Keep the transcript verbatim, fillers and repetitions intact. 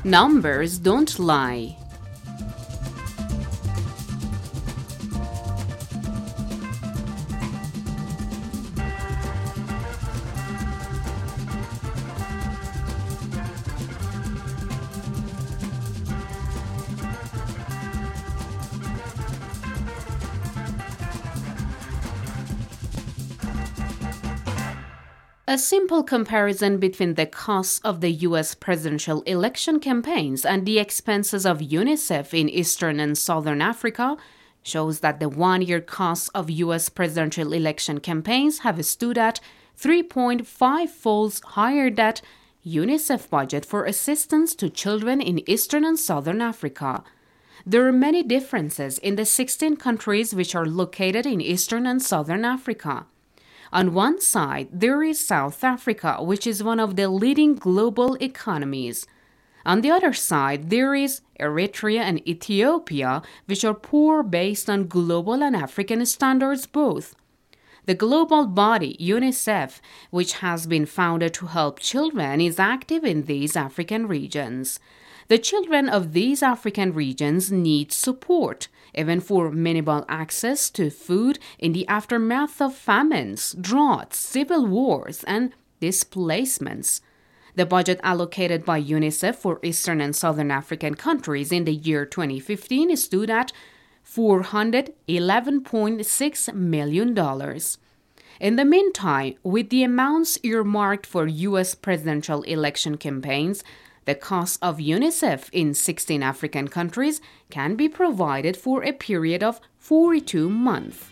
Numbers don't lie. A simple comparison between the costs of the U S presidential election campaigns and the expenses of UNICEF in Eastern and Southern Africa shows that the one-year costs of U S presidential election campaigns have stood at three point five folds higher than UNICEF budget for assistance to children in Eastern and Southern Africa. There are many differences in the sixteen countries which are located in Eastern and Southern Africa. On one side, there is South Africa, which is one of the leading global economies. On the other side, there is Eritrea and Ethiopia, which are poor based on global and African standards both. The global body, UNICEF, which has been founded to help children, is active in these African regions. The children of these African regions need support, even for minimal access to food in the aftermath of famines, droughts, civil wars, and displacements. The budget allocated by UNICEF for Eastern and Southern African countries in the year twenty fifteen stood at four hundred eleven point six million dollars. In the meantime, with the amounts earmarked for U S presidential election campaigns, the cost of UNICEF in sixteen African countries can be provided for a period of forty-two months.